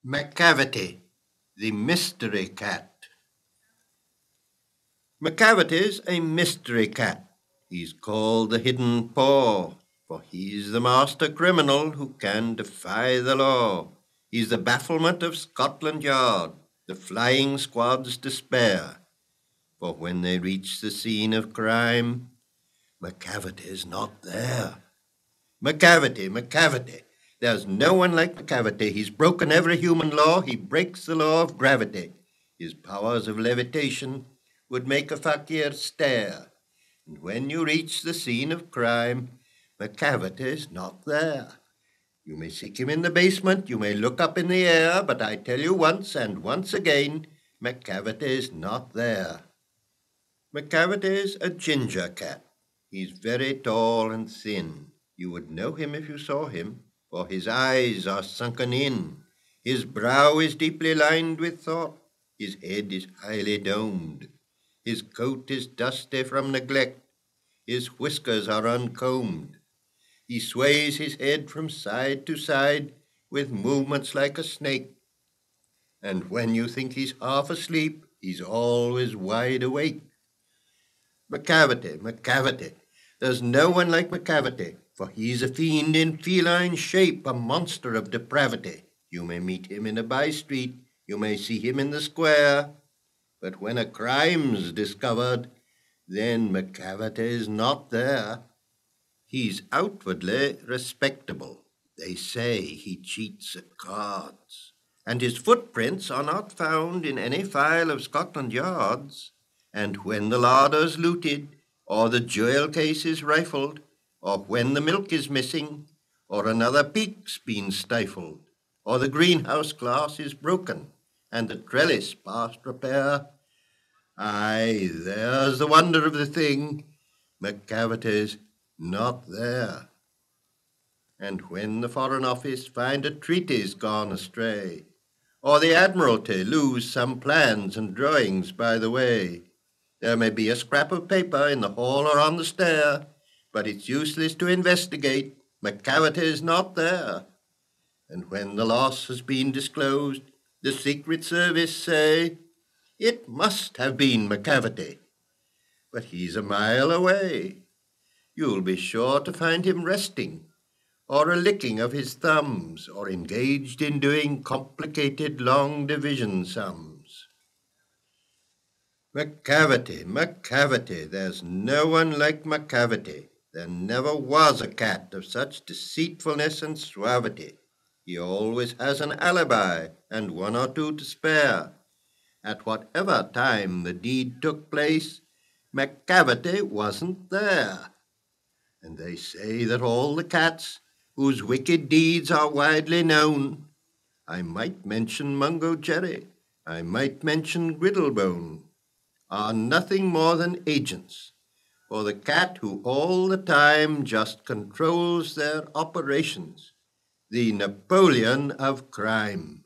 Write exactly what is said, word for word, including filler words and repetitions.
McCavity, the mystery cat. McCavity's a mystery cat. He's called the hidden paw, for he's the master criminal who can defy the law. He's the bafflement of Scotland Yard, the flying squad's despair. For when they reach the scene of crime, McCavity's not there. McCavity, McCavity. There's no one like McCavity. He's broken every human law. He breaks the law of gravity. His powers of levitation would make a fakir stare. And when you reach the scene of crime, McCavity's not there. You may seek him in the basement, you may look up in the air, but I tell you once and once again, McCavity's not there. McCavity's a ginger cat. He's very tall and thin. You would know him if you saw him, for his eyes are sunken in. His brow is deeply lined with thought. His head is highly domed. His coat is dusty from neglect. His whiskers are uncombed. He sways his head from side to side with movements like a snake. And when you think he's half asleep, he's always wide awake. McCavity, McCavity. There's no one like McCavity, for he's a fiend in feline shape, a monster of depravity. You may meet him in a by-street, you may see him in the square, but when a crime's discovered, then McCavity's not there. He's outwardly respectable. They say he cheats at cards, and his footprints are not found in any file of Scotland Yard's. And when the larder's looted, or the jewel case is rifled, or when the milk is missing, or another peak's been stifled, or the greenhouse glass is broken, and the trellis past repair, aye, there's the wonder of the thing, McCavity's not there. And when the Foreign Office find a treaty's gone astray, or the Admiralty lose some plans and drawings by the way, there may be a scrap of paper in the hall or on the stair, but it's useless to investigate. McCavity's not there. And when the loss has been disclosed, the Secret Service say, it must have been McCavity. But he's a mile away. You'll be sure to find him resting, or a licking of his thumbs, or engaged in doing complicated long division sums. McCavity, McCavity, there's no one like McCavity. There never was a cat of such deceitfulness and suavity. He always has an alibi and one or two to spare. At whatever time the deed took place, McCavity wasn't there. And they say that all the cats whose wicked deeds are widely known, I might mention Mungo Jerry, I might mention Griddlebone, are nothing more than agents for the cat who all the time just controls their operations, the Napoleon of crime.